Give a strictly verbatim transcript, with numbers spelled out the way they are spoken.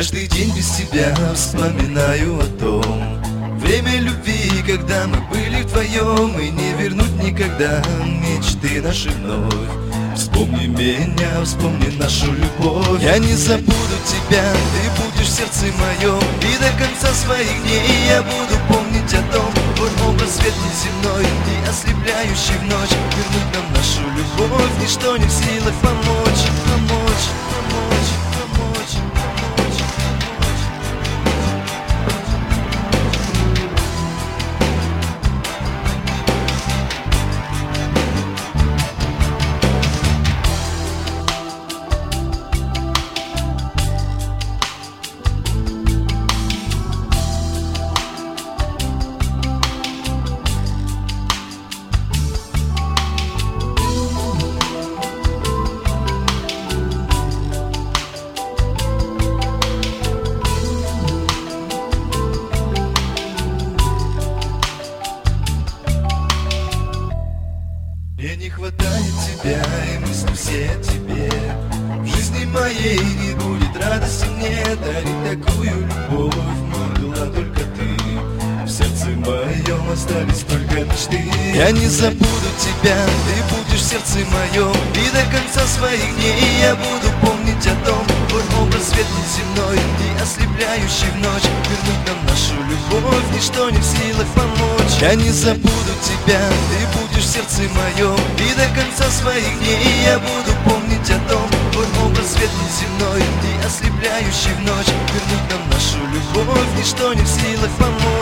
Каждый день без тебя вспоминаю о том время любви, когда мы были вдвоем, и не вернуть никогда мечты наши вновь. Вспомни меня, вспомни нашу любовь. Я не забуду тебя, ты будешь в сердце моем, и до конца своих дней я буду помнить о том. Твой образ свет неземной и ослепляющий в ночь. Вернуть нам нашу любовь, ничто не в силах помочь, помочь, помочь, помочь, помочь, помочь. Мне не хватает тебя, и мысли все о тебе. В жизни моей не будет радости мне дарить такую любовь, но была только ты. В сердце моем остались только мечты. Я не забуду тебя, ты будешь в сердце моем, и до конца своих дней я буду помнить о том. Твой образ свет неземной и ослепляющий в ночь. Вернуть нам нашу любовь, ничто не в силах помочь. Я не забуду тебя, ты будешь в сердце моем, и до конца своих дней я буду помнить о том. Твой образ свет неземной и ослепляющий в ночь. Вернуть нам нашу любовь, ничто не в силах помочь.